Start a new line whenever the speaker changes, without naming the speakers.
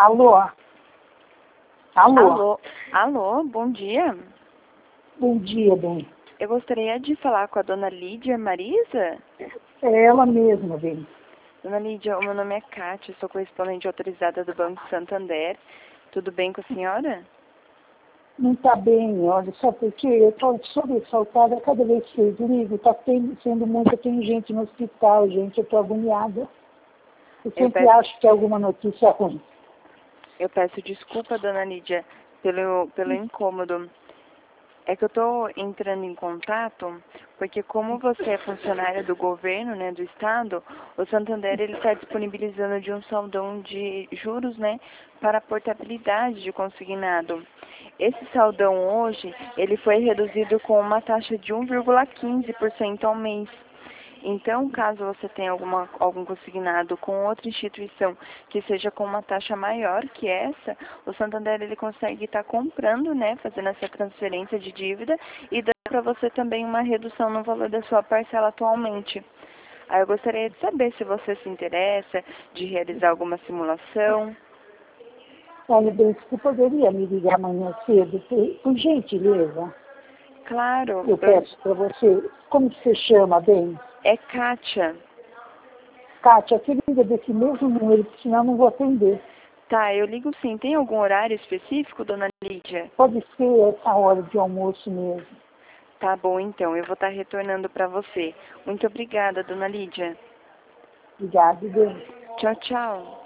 Alô? Alô?
Alô, bom dia.
Bom dia, bem.
Eu gostaria de falar com a dona Lídia Marisa.
É ela mesma, bem.
Dona Lídia, o meu nome é Kátia, sou correspondente autorizada do Banco Santander. Tudo bem com a senhora?
Não está bem, olha, só porque eu estou sobressaltada cada vez que eu ligo, está sendo muita, tem gente no hospital, gente, eu estou agoniada. Eu sempre acho que é alguma notícia ruim.
Eu peço desculpa, dona Lídia, pelo incômodo. É que eu estou entrando em contato porque como você é funcionária do governo, né, do estado, o Santander ele está disponibilizando de um saldão de juros, né, para a portabilidade de consignado. Esse saldão hoje, ele foi reduzido com uma taxa de 1,15% ao mês. Então, caso você tenha algum consignado com outra instituição que seja com uma taxa maior que essa, o Santander ele consegue estar comprando, né, fazendo essa transferência de dívida e dando para você também uma redução no valor da sua parcela atualmente. Aí eu gostaria de saber se você se interessa de realizar alguma simulação.
Olha, bem, você poderia me ligar amanhã cedo, por gentileza?
Claro.
Eu peço para você, como que você chama, bem?
É Kátia.
Kátia, você liga desse mesmo número, porque senão eu não vou atender.
Tá, eu ligo sim. Tem algum horário específico, dona Lídia?
Pode ser essa hora de almoço mesmo.
Tá bom, então. Eu vou estar retornando para você. Muito obrigada, dona Lídia.
Obrigada, bem.
Tchau, tchau.